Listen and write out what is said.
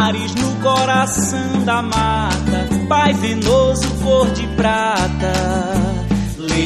mares no coração da mata, Pai Venoso, cor de prata.